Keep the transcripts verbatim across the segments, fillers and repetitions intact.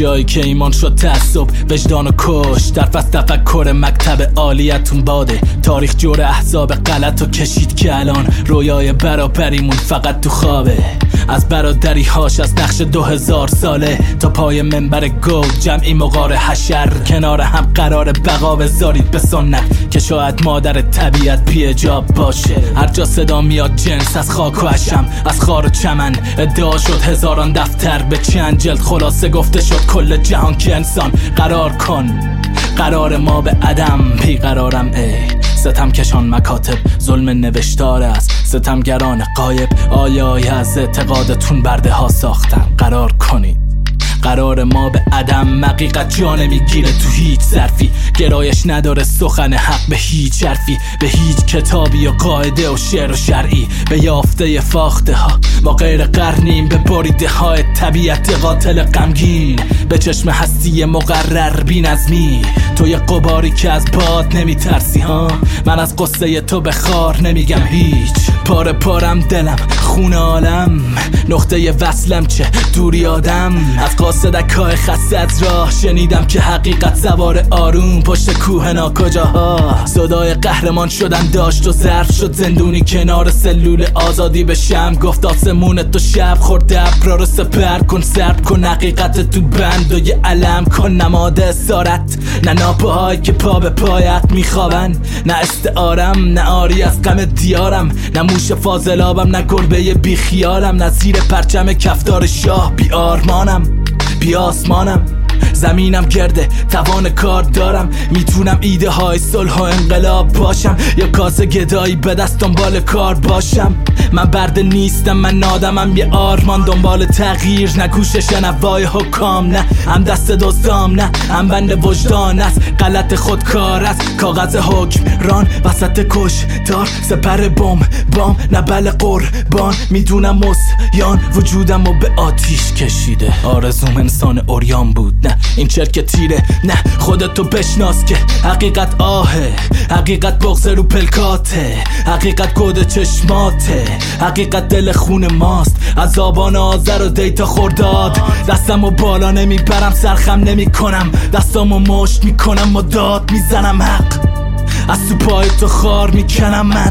جایی که ایمان شد تعصب وجدان و کش در فصل تفکر مکتب عالیتون باده. تاریخ جور احزاب غلط و کشید که الان رویای برابریمون فقط تو خوابه. از برادری هاش از نقش دو هزار ساله تا پای منبر گو جمعی مغار حشر کنار هم قرار بقا بذارید به سنت که شاید مادر طبیعت بی اجاب باشه. هر جا صدا میاد جنس از خاک و حشم از خار و چمن ادعا شد هزاران دفتر به چند جلد خلاصه گفته شد کل جهان که انسان قرار کن. قرار ما به عدم بیقرارم ای ستم کشان مکاتب ظلم نوشتاره است. ستمگران غایب آیای از اعتقادتون برده ها ساختن. قرار کنید قرار ما به عدم. حقیقت جا نمیگیره تو هیچ ظرفی. گرایش نداره سخن حق به هیچ حرفی، به هیچ کتابی و قاعده و شعر و شرعی. به یافته فاخته ها ما غیر قرنیم، به بریده های طبیعت قاتل غمگین، به چشم هستی مقرر بی نظمی. تو یه قباری که از باد نمیترسی ها. من از قصه تو به خار نمیگم هیچ. پاره پارم دلم خون عالم، نقطه وصلم چه دوری آدم. از قاصدک های خسته از راه شنیدم که حقیقت سوار آروم پشت کوه ناکجاها. صدای قهرمان شدن داشت و ظرف شد زندونی کنار سلول آزادی به شم. گفت آسمون تو شب خورده ابرا رو سپر کن، سرد کن حقیقت تو بند و یه علم کن. نماد اسارت نه ناپاهایی که پا به پایت میخوابن، نه استعارم نه آری از غم دیارم، نه موش فاضلابم نه گربه بی خیالم، نه زیر پرچم کفتار شاه بی آرمانم بی آسمانم. زمینم گرده توان کار دارم، میتونم ایده های صلح و انقلاب باشم یا کاسه گدایی به دست دنبال کار باشم. من برده نیستم، من آدمم یه آرمان دنبال تغییر، نه گوش شنوای حکام، نه هم دست دزدام، نه هم بند وجدان است غلط خودکار است کاغذ حکم ران وسط کش دار سپر بم بام، نه بله قربان. میدونم مسیان وجودم و به آتیش کشیده. آرزوم انسان اوریان بود، نه این چرک تیره، نه خودتو بشناس که حقیقت آهه، حقیقت بغض رو پلکاته، حقیقت کد چشماته، حقیقت دل خون ماست. از آبان آذر و دیتا خورداد دستمو بالا نمیبرم، سرخم نمی کنم، دستامو مشت میکنم و داد میزنم. حق از تو پای تو خار میکنم من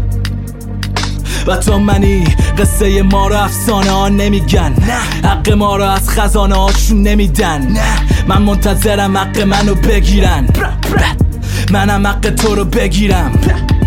و تو منی. قصه ما رو افسانه ها نمیگن، نه حق ما رو از خزانه هاشون نمیدن. نه من منتظرم حق منو بگیرن، منم حق تو رو بگیرم.